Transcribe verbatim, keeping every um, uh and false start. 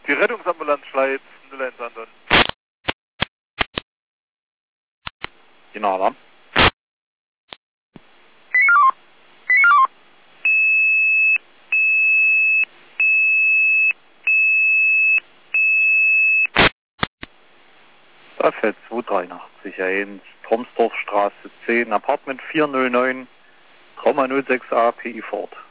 Die Rettungsambulanz Schleiz, null eins Anton. Die Nala. Da fällt zweihundertdreiundachtzig eins, Tromsdorfstraße zehn, Apartment vierhundertneun, null sechs A, P I Ford.